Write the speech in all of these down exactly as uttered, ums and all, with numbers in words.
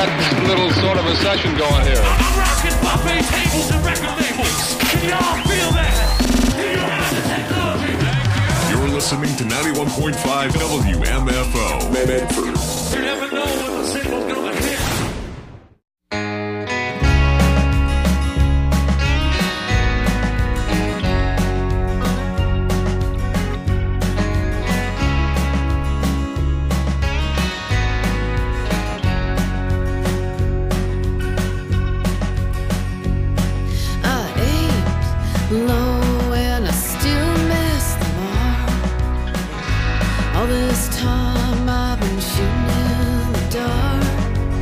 got a little sort of a session going here. I'm rocking buffet tables and record labels. Can y'all feel that? You have the technology. You're listening to ninety-one point five W M F O. Medford. You never know when the single's gonna hit. Low and I still miss the mark. All this time I've been shooting in the dark.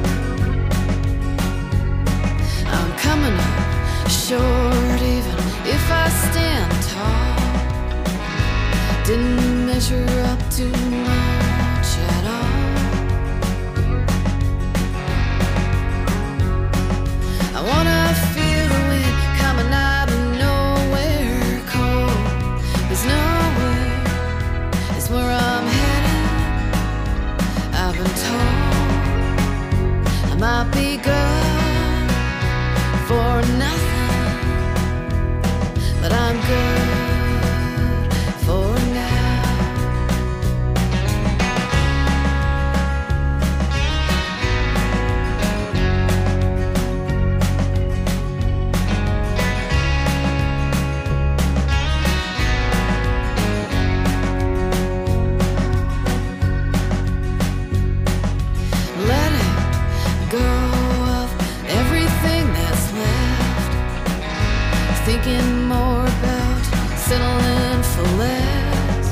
I'm coming up short even if I stand tall. Didn't measure up to much at all. I wanna feel the wind coming out of nowhere is where I'm headed. I've been told I might be good for nothing, but I'm good for now. Thinking more about settling for less,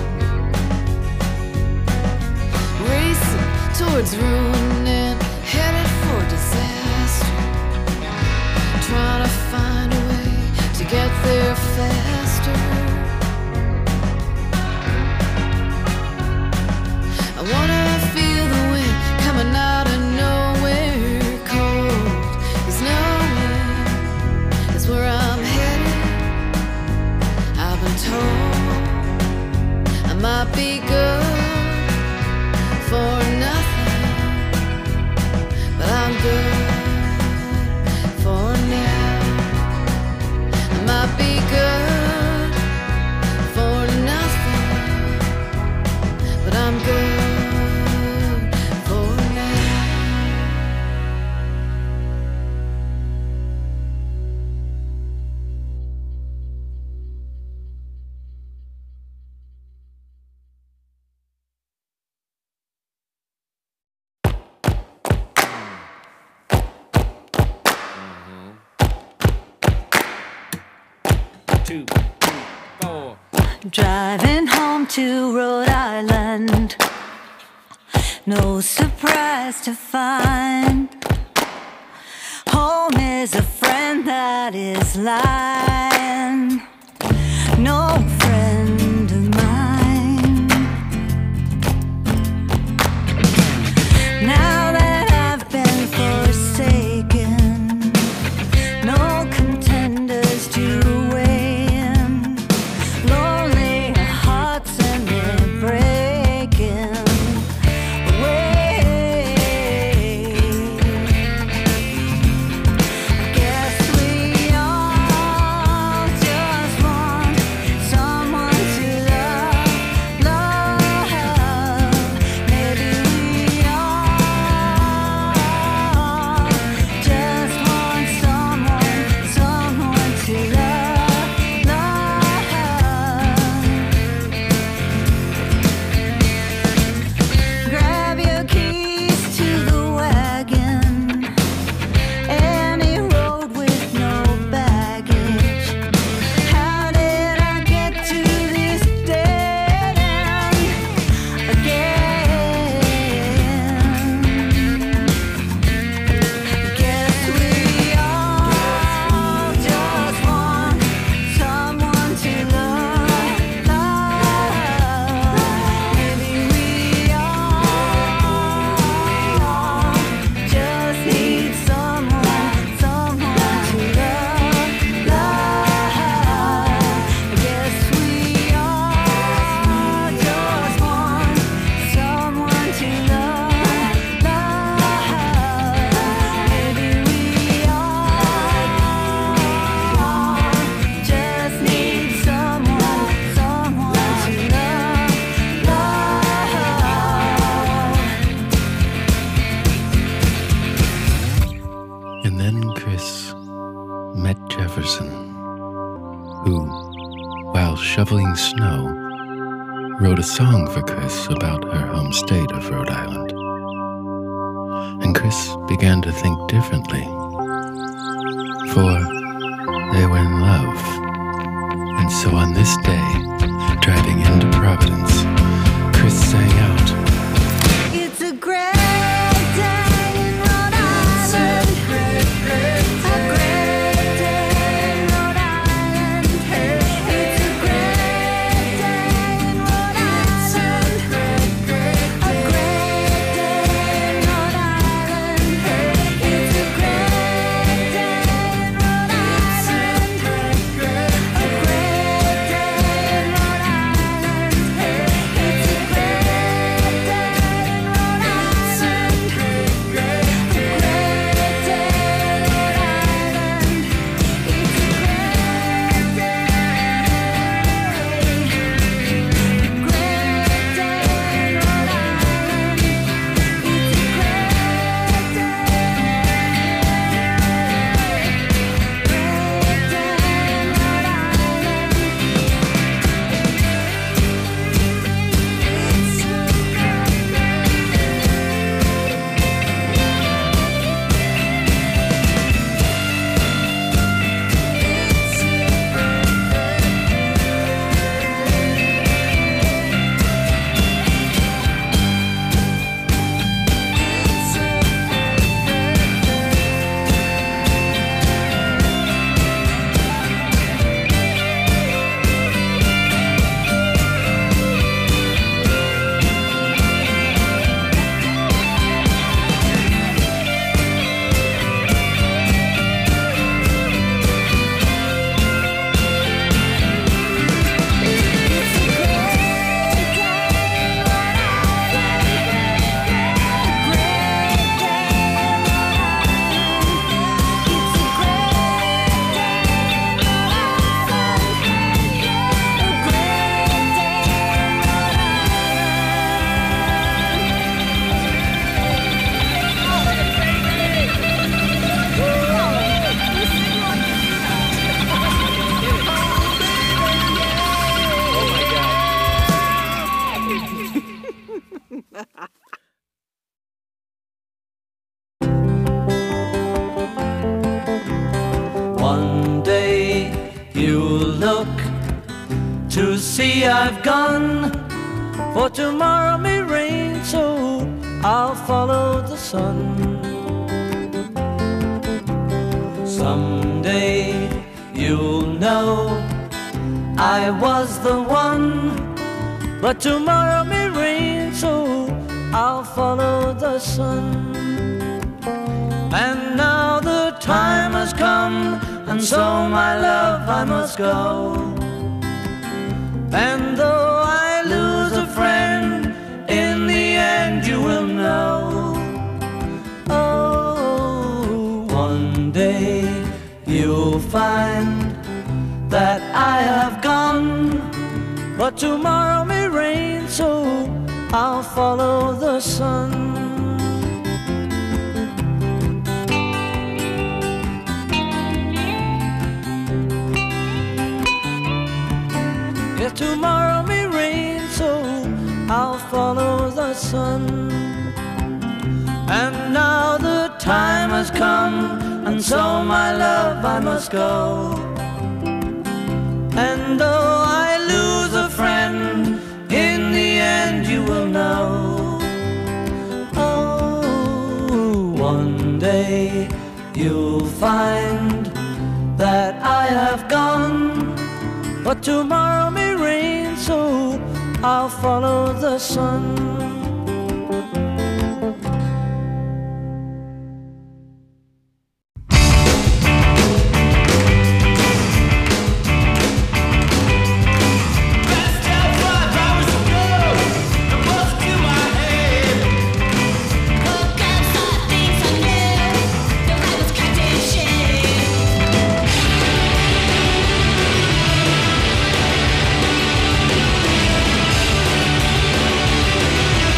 racing towards ruin and headed for disaster, trying to find a way to get there faster. I wanna feel the wind coming out of nowhere. Cold is nowhere, is where I'm told I might be good for nothing, but I'm good for now. I might be good for nothing, but I'm good for now. Two, three, four. Driving home to Rhode Island, no surprise to find home is a friend that is lying, no friend of mine. Now that I've been forsaken, no contenders to Guess we are while shoveling snow, wrote a song for Chris about her home state of Rhode Island. And Chris began to think differently, for they were in love. And so on this day, driving into Providence, Chris sang out, It's a great day in Rhode Island. A great day in Rhode Island. It's a great day in Rhode Island. A great day in Rhode Island. It's a great day in Rhode Island. A great day in Rhode Island. It's a great day in Rhode Island. It's a great day in Rhode Island. It's a great day. Great day in Rhode Island. It's a great day. Great day in Rhode Island. One day you'll look to see I've gone, for tomorrow may rain, so I'll follow the sun. Someday you'll know I was the one, but tomorrow may rain, so I'll follow the sun. And now the time has come, and so my love I must go. And though I lose a friend, in the end you will know. Oh, one day you'll find that I have gone, but tomorrow may rain, so I'll follow the sun. Yes, tomorrow may rain, so I'll follow the sun. And now the time has come, and so my love I must go. And though I lose a friend, in the end you will know. Oh, one day you'll find that I have gone, but tomorrow may rain, so I'll follow the sun. Thank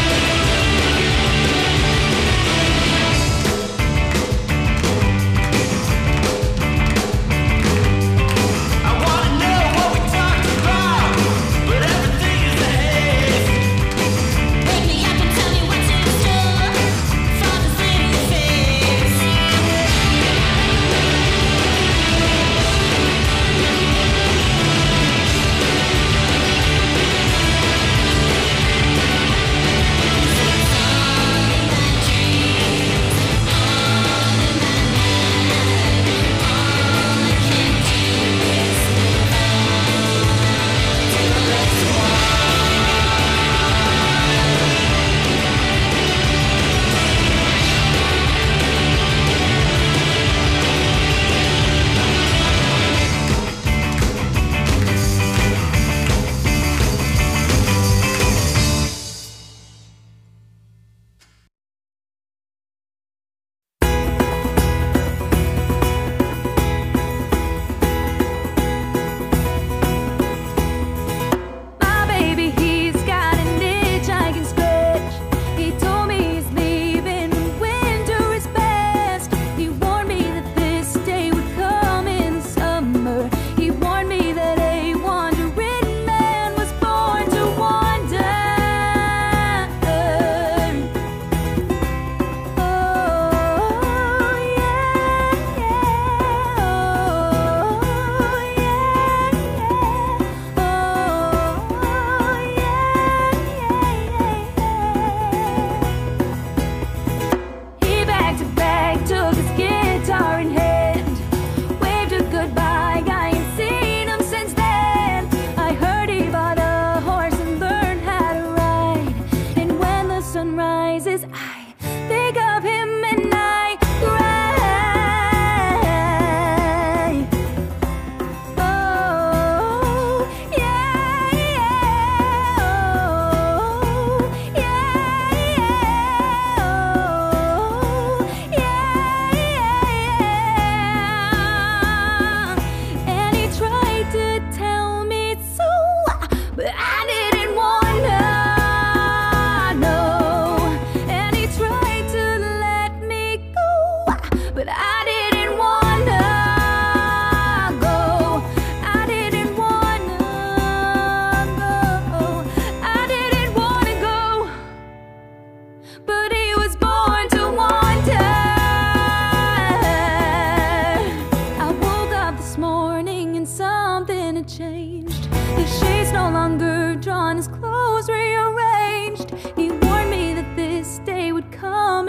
The shades no longer drawn, his clothes rearranged. He warned me that this day would come.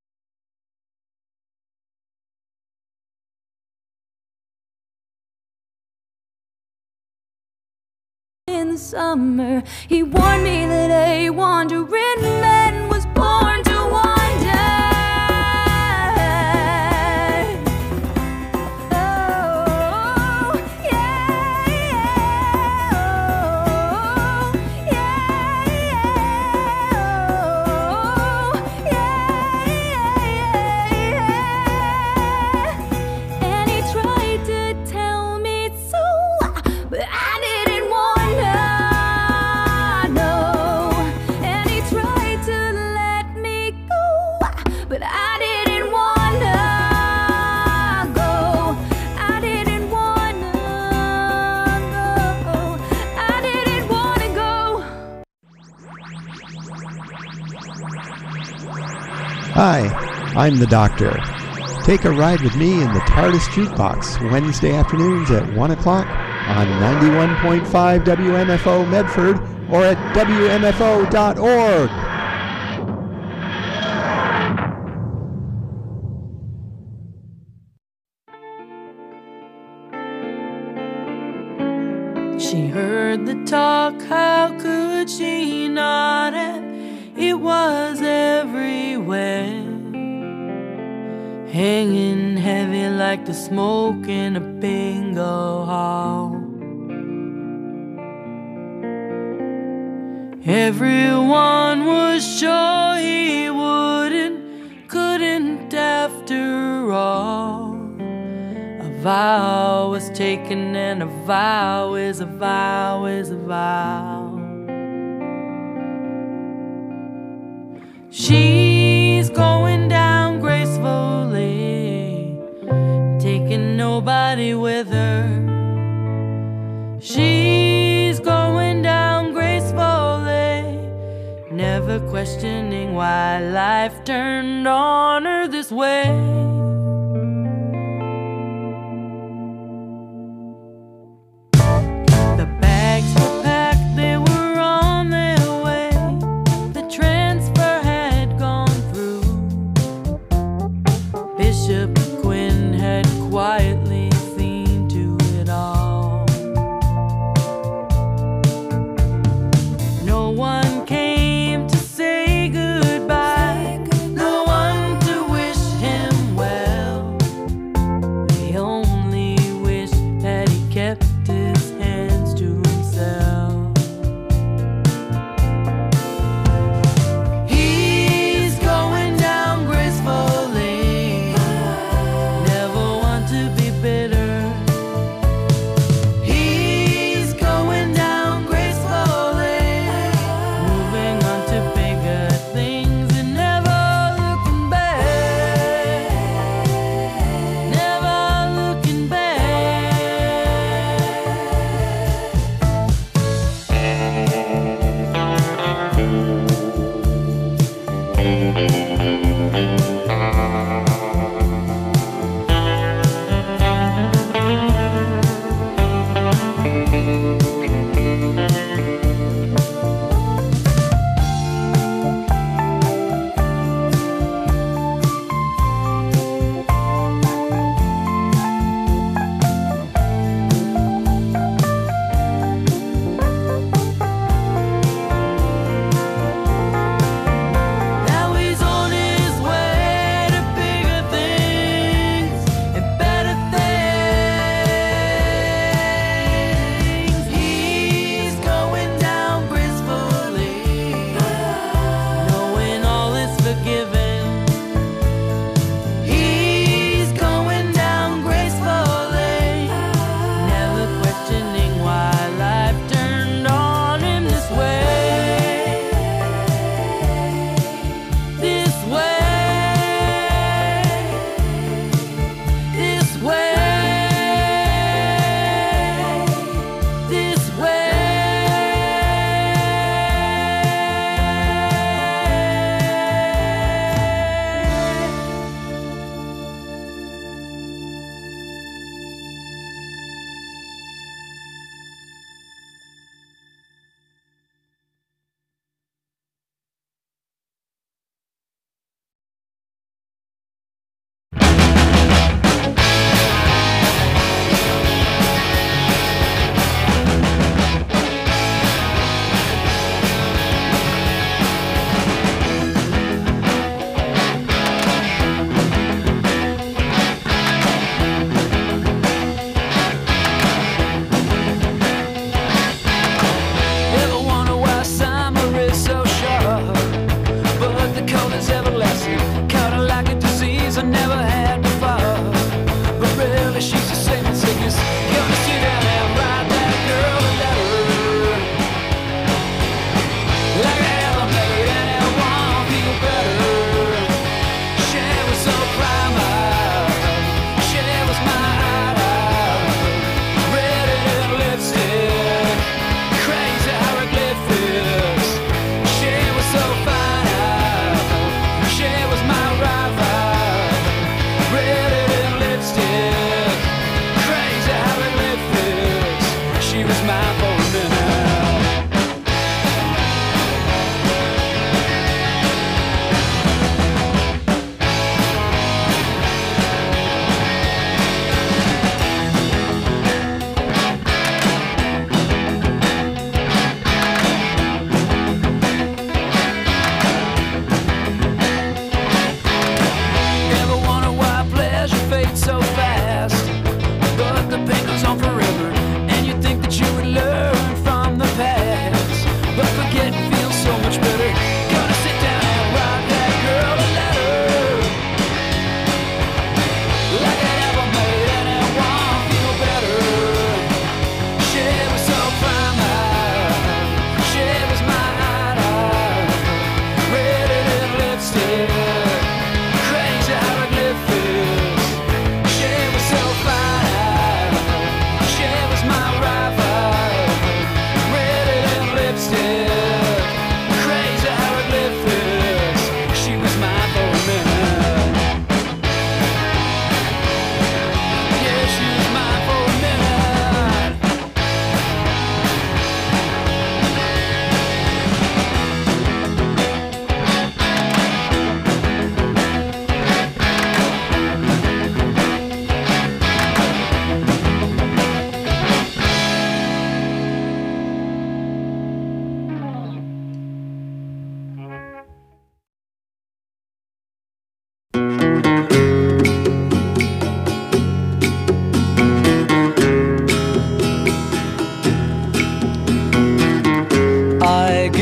In the summer, he warned me that a wandering man was born to wander. Oh, yeah, yeah, oh, yeah, yeah, oh, yeah, yeah, yeah. And he tried to tell me so, but I didn't want. But I didn't wanna go. I didn't wanna go. I didn't wanna go. Hi, I'm the Doctor. Take a ride with me in the TARDIS Jukebox Wednesday afternoons at one o'clock on ninety-one point five W M F O Medford or at W M F O dot org. She heard the talk, how could she not have? It was everywhere, hanging heavy like the smoke in a bingo hall. Everyone was sure he wouldn't, couldn't after all. A vow was taken, and a vow is a vow is a vow. She's going down gracefully, taking nobody with her. She's going down gracefully, never questioning why life turned on her this way. Quietly seen to it all. No one came to say goodbye, no one to wish him well.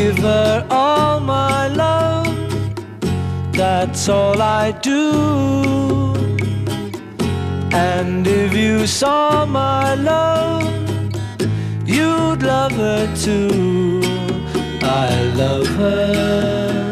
give her all my love, that's all I do. And if you saw my love, you'd love her too. I love her.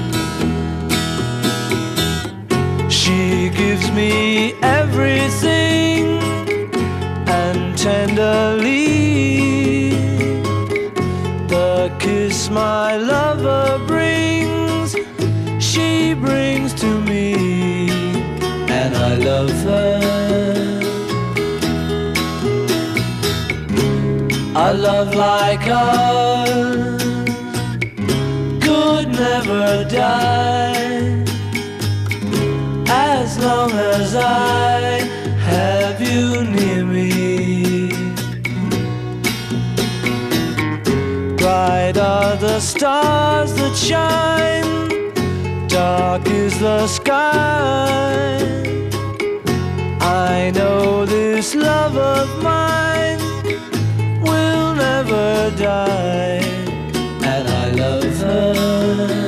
She gives me everything, and tenderly the kiss my lover brings, she brings to me, and I love her. A love like ours could never die, as long as I have you near me. Bright are the stars that shine, dark is the sky. I know this love of mine will never die, and I love her.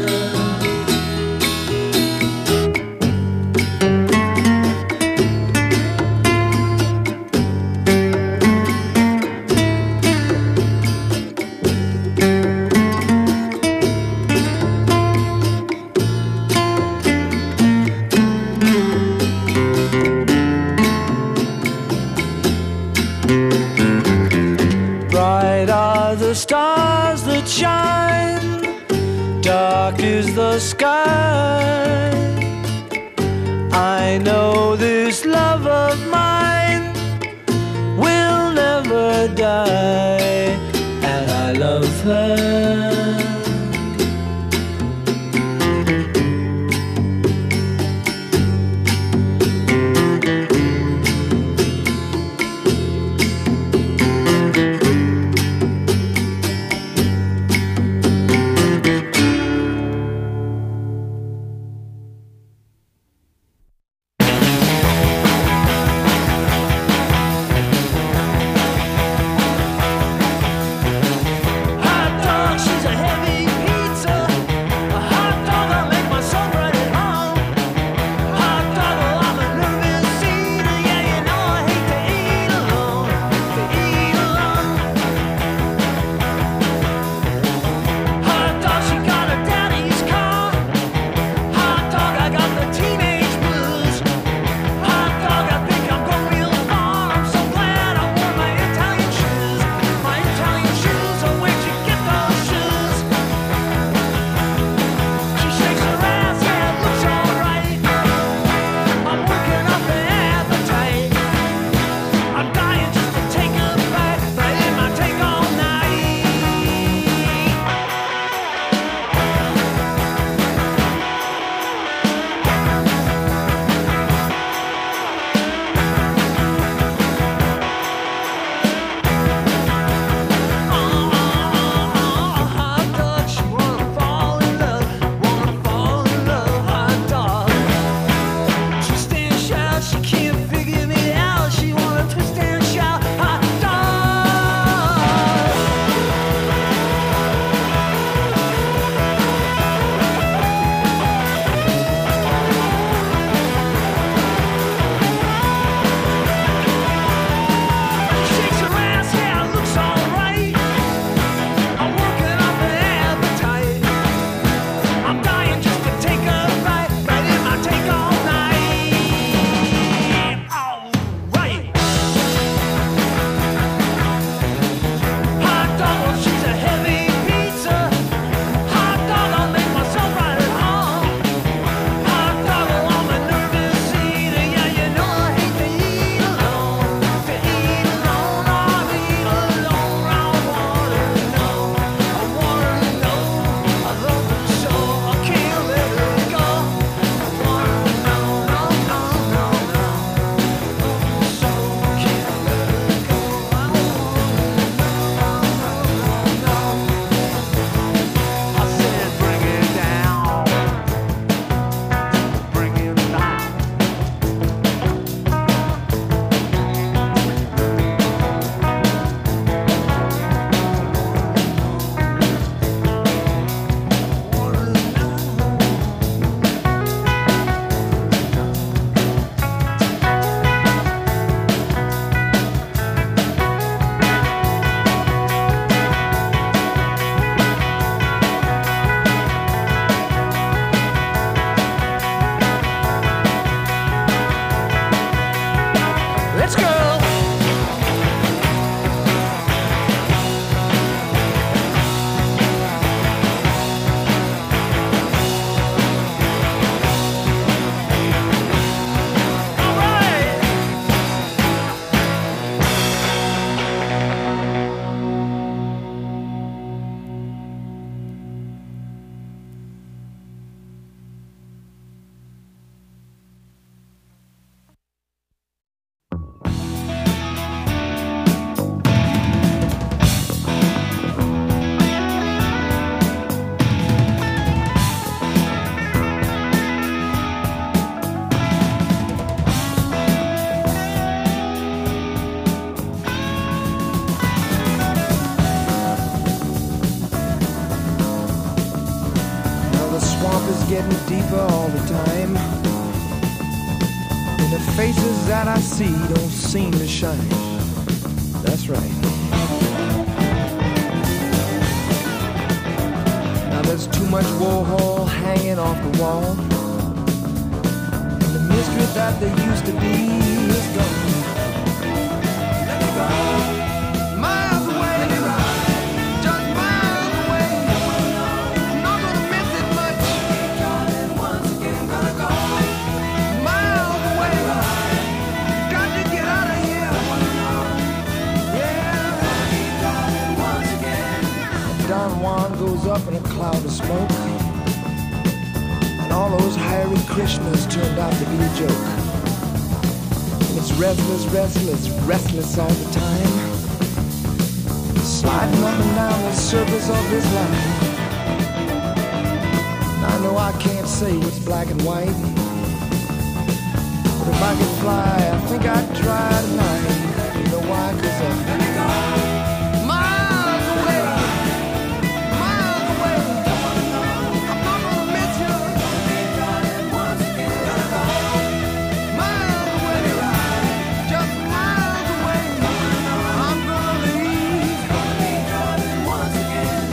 The stars that shine, dark is the sky. I know this love of mine will never die, and I love her. getting deeper all the time. And the faces that I see don't seem to shine. That's right. Now there's too much Warhol hanging off the wall, and the mystery that there used to be is gone. Let me go. Miles away, just miles away. I'm not gonna miss it much. Once again, gonna go miles away. Got to get out of here. Yeah. Once again. Don Juan goes up in a cloud of smoke, and all those Hare Krishnas turned out to be a joke. And it's restless, restless, restless all the time, sliding up and down the surface of this line. And I know I can't say what's black and white, but if I could fly, I think I'd try tonight. You know why? 'Cause uh, let me go. Miles away, miles away. I'm not gonna miss you. Once again, gonna go miles away, just miles away. I'm gonna leave. Once again.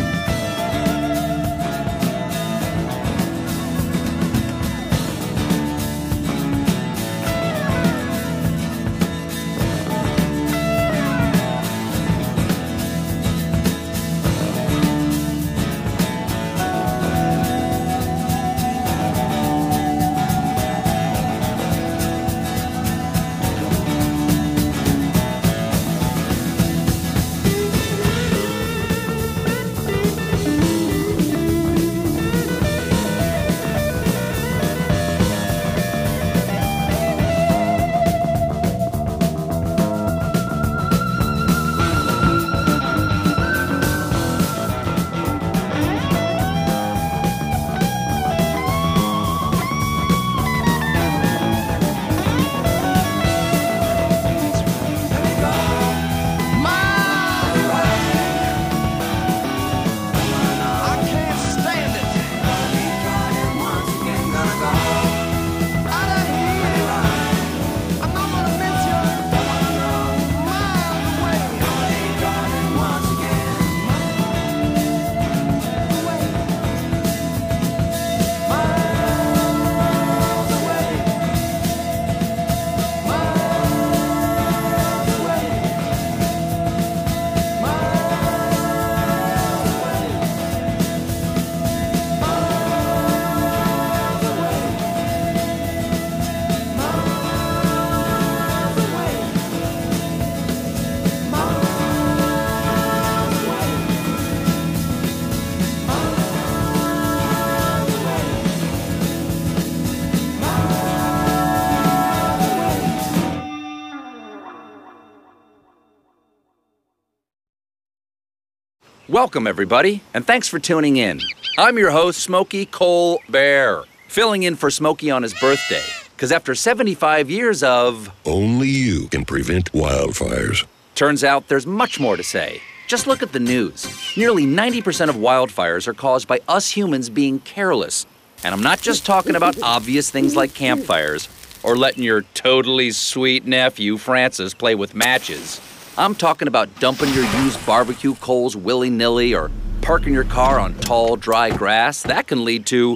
Welcome, everybody, and thanks for tuning in. I'm your host, Smokey Cole Bear, filling in for Smokey on his birthday, because after seventy-five years of... Only you can prevent wildfires. Turns out there's much more to say. Just look at the news. Nearly ninety percent of wildfires are caused by us humans being careless. And I'm not just talking about obvious things like campfires, or letting your totally sweet nephew, Francis, play with matches. I'm talking about dumping your used barbecue coals willy-nilly or parking your car on tall, dry grass. That can lead to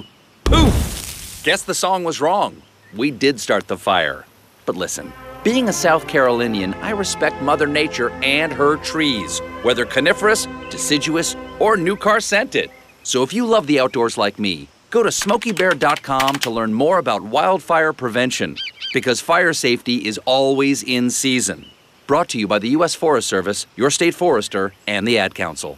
poof! Guess the song was wrong. We did start the fire. But listen, being a South Carolinian, I respect Mother Nature and her trees, whether coniferous, deciduous, or new car scented. So if you love the outdoors like me, go to smokey bear dot com to learn more about wildfire prevention, because fire safety is always in season. Brought to you by the U S Forest Service, your state forester, and the Ad Council.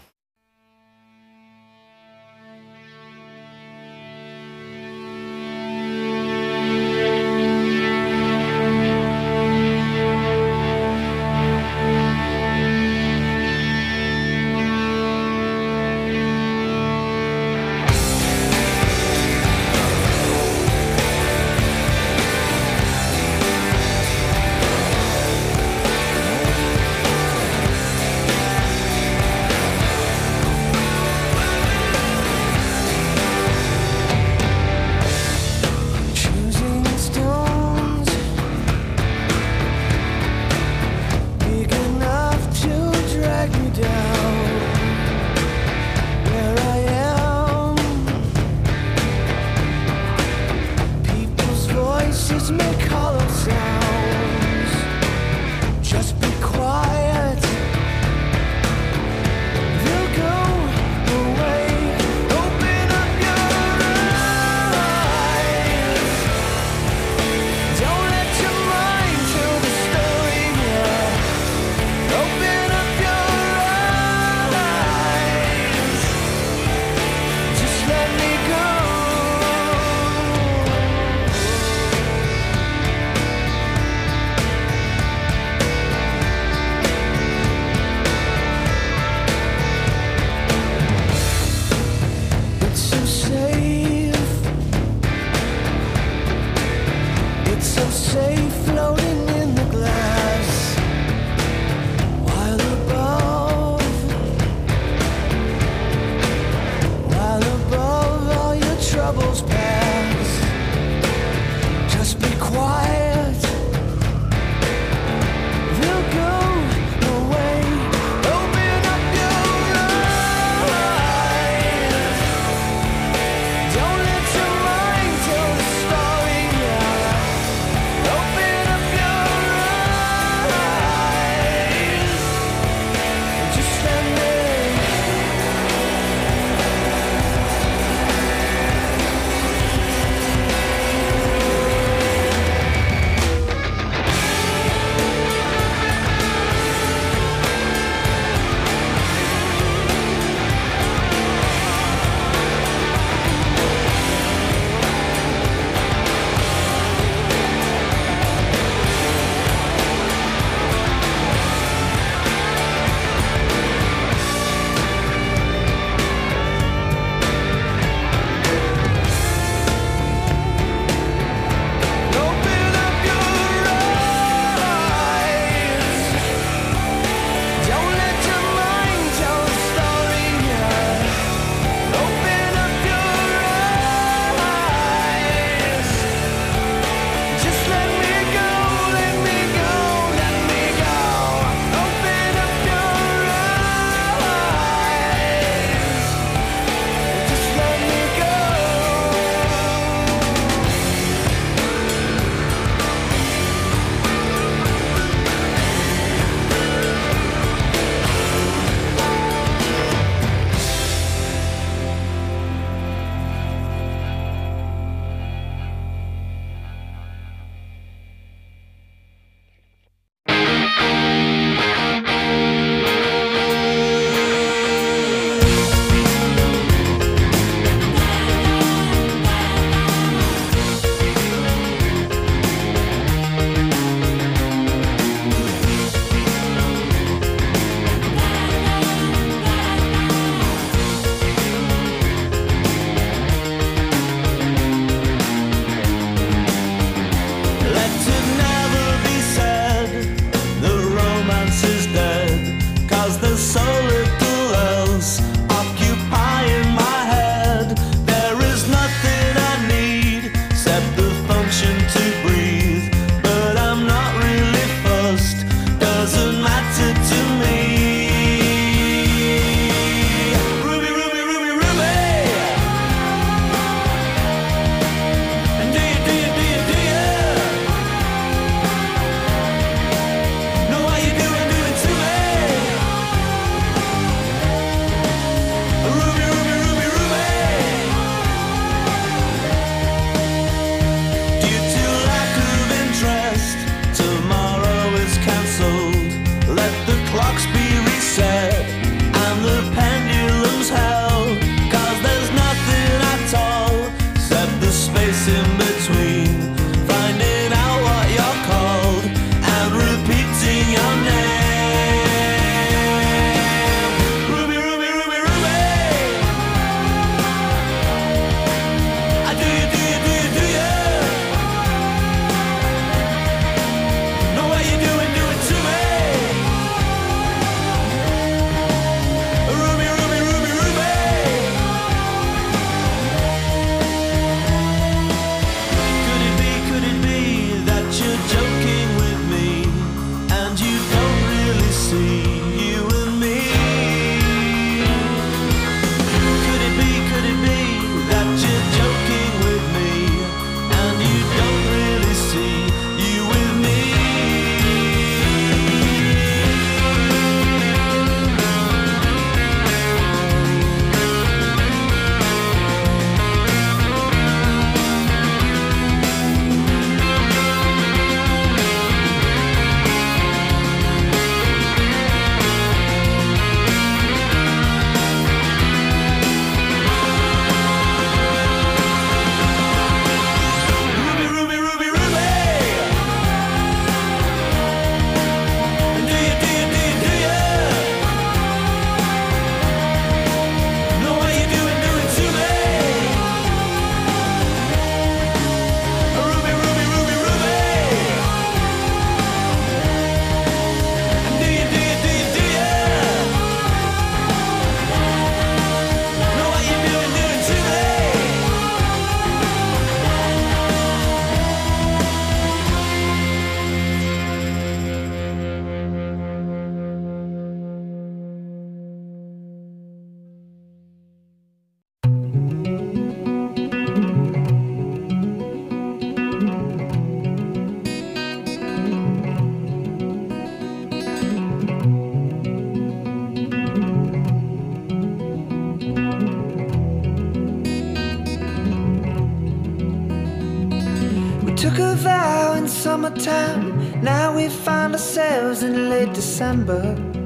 in summertime. Now we find ourselves in late December.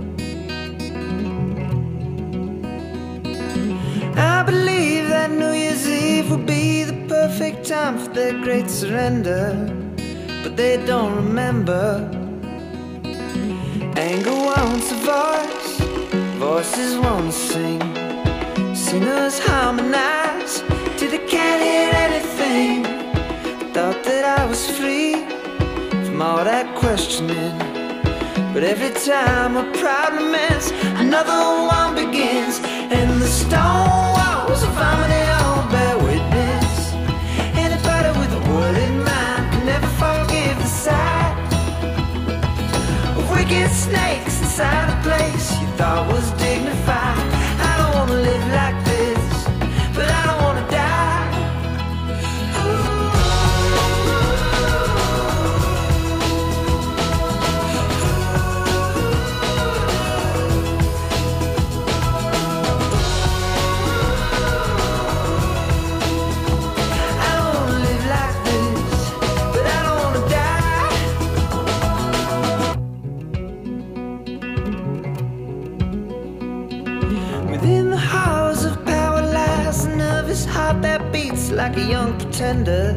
I believe that New Year's Eve will be the perfect time for their great surrender, but they don't remember. Anger wants a voice, voices want to sing. Singers harmonize till they can't hear anything. Thought that I was free from all that questioning, but every time a problem ends, another one begins. And the stone walls of harmony all bear witness. Anybody with a word in mind can never forgive the sight of wicked snakes inside a place you thought was dignified. I don't wanna live like this, but I don't wanna die. Heart that beats like a young pretender's.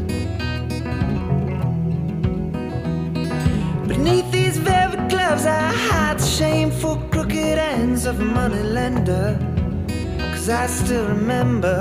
Beneath these velvet gloves I hide the shameful crooked ends of a moneylender. Cause I still remember.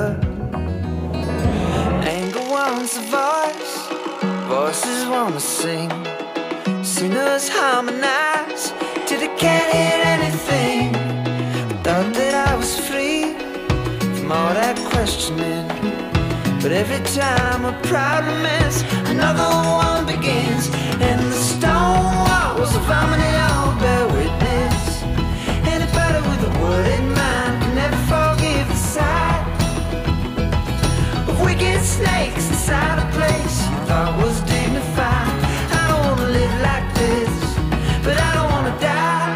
Anger wants a voice, voices wanna sing. Singers harmonize till they can't hear anything. Thought that I was free from all that questioning, but every time a problem ends, another one begins. And the stone walls of harmony all bear witness. Anybody with a word in mind can never forgive the sight of wicked snakes inside a place you thought was dignified. I don't wanna live like this, but I don't wanna die.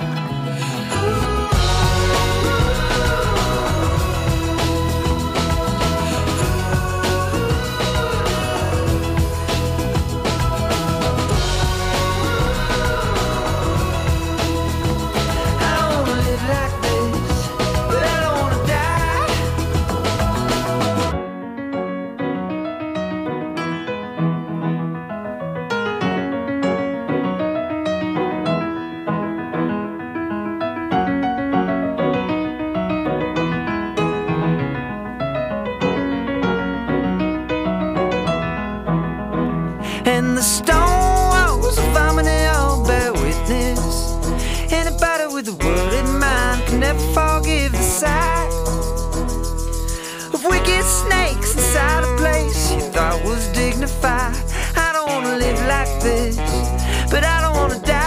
And the stone walls of harmony all bear witness. Anybody with a word in mind can never forgive the sight of wicked snakes inside a place you thought was dignified. I don't wanna live like this, but I don't wanna die.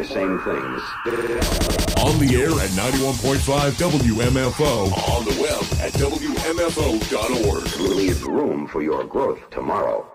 same things. On the air at ninety-one point five W M F O. On the web at W M F O dot org. Leave room for your growth tomorrow.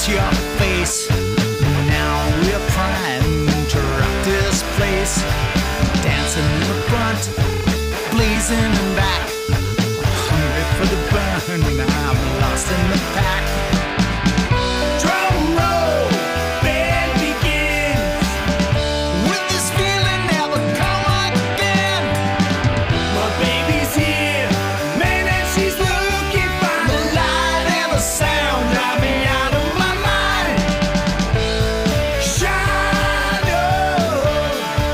your face. Now we're primed to rock this place. Dancing in the front, blazing in back. Hungry for the burn, I'm lost in the pack. Drum roll, band begins. Will this feeling never come again? My baby's here, man, and she's looking fine. The light and the sound drive me out of my mind. Shine on,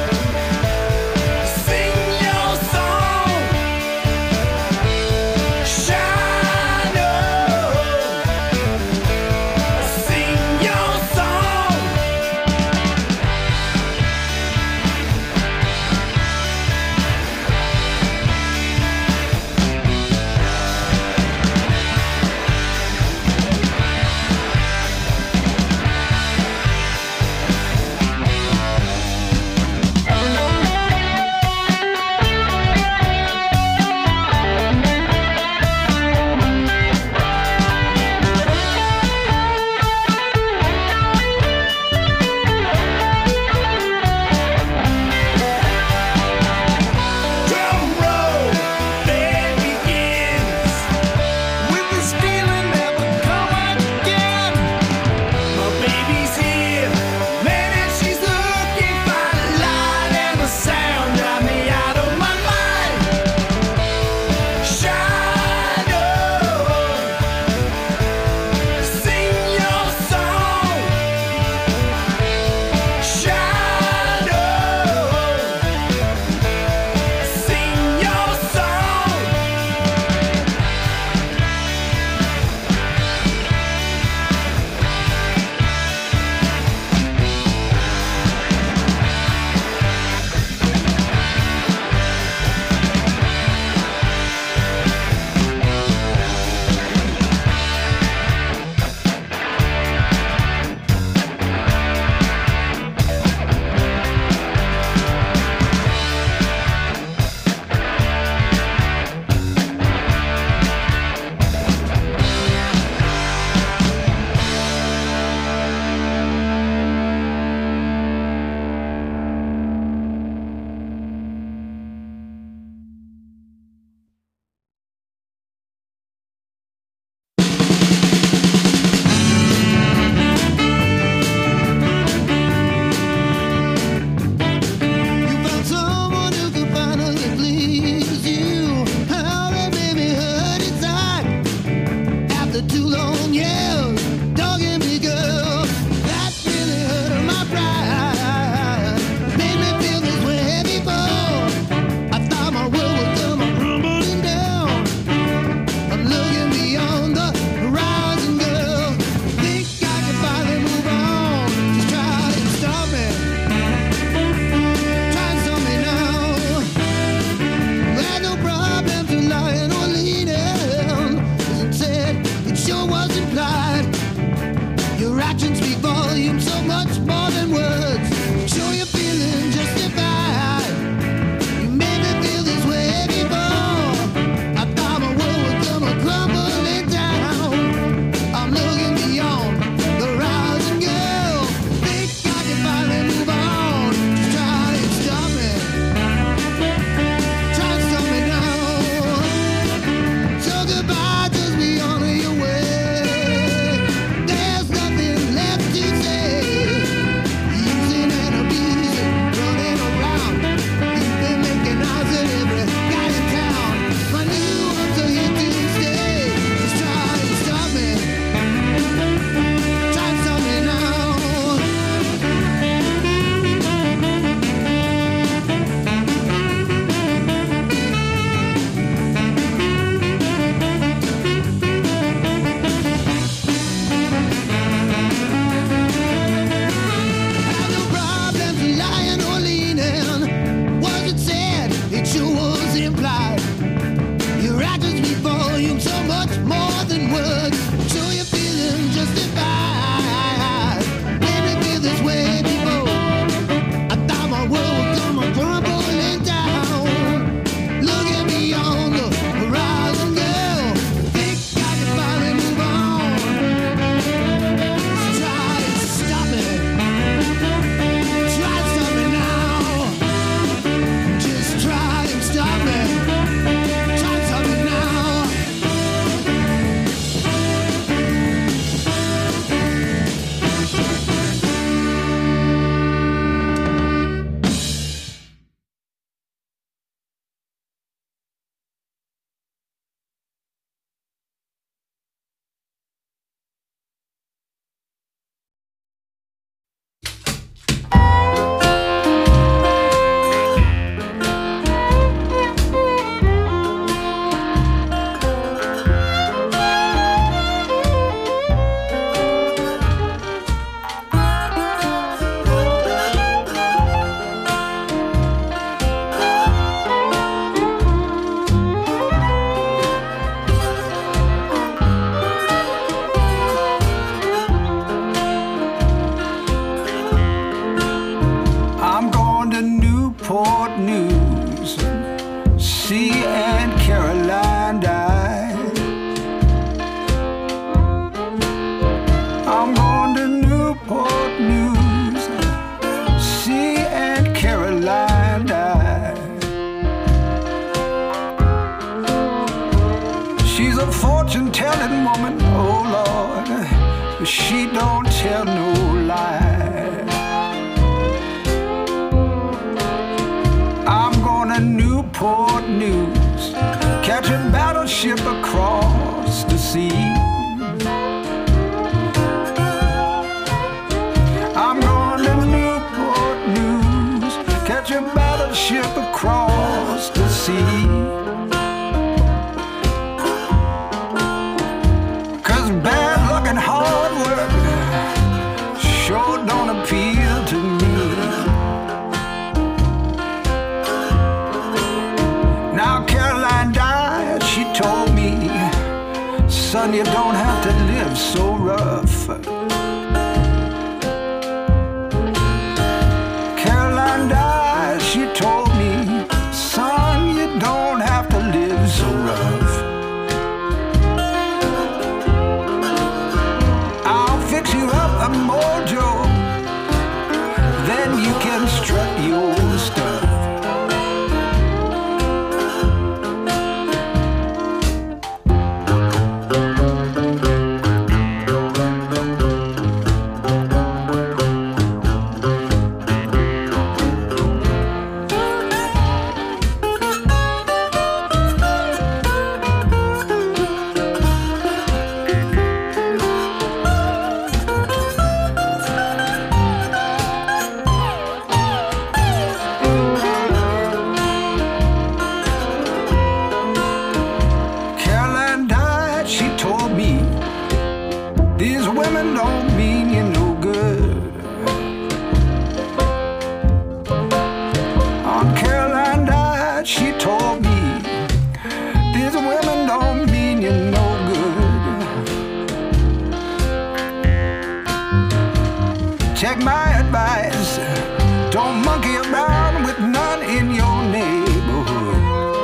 sing your song. Shine on. truth-telling woman, oh Lord, she don't tell no lie. I'm going to Newport News, catch a battleship across the sea. I'm going to Newport News, catch a battleship across the sea. Cause bad luck and hard work sure don't appeal to me. Now Caroline died, she told me, son, you don't have to live so rough. Caroline died, she told me, son, you don't have to live so rough. I'll fix you up a mojo, then you can strut your stuff. Take my advice, don't monkey around with none in your neighborhood.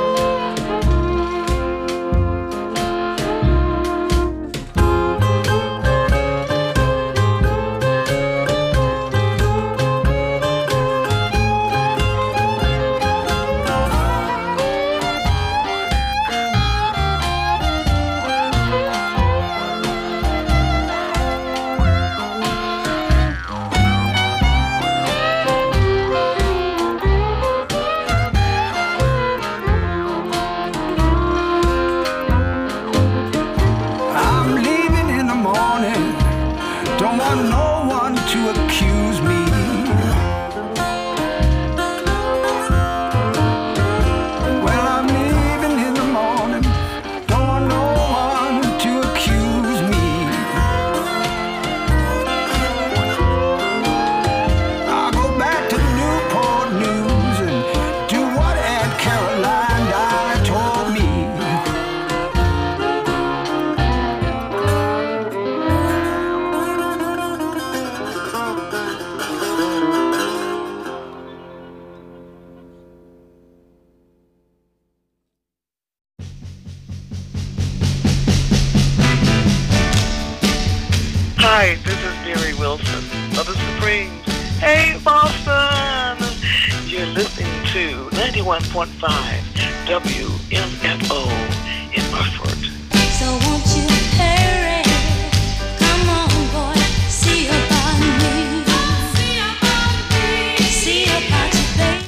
Hi, this is Mary Wilson of the Supremes. Hey, Boston! You're listening to ninety-one point five W M F O in Hartford. So won't you hurry? Come on, boy, see about me. See about me. See about you,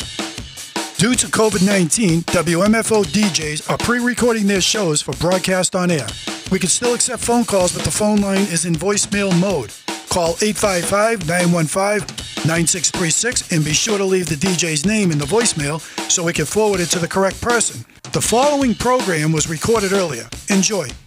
babe. Due to COVID nineteen, W M F O D Js are pre-recording their shows for broadcast on air. We can still accept phone calls, but the phone line is in voicemail mode. Call eight five five, nine one five, nine six three six and be sure to leave the D J's name in the voicemail so we can forward it to the correct person. The following program was recorded earlier. Enjoy.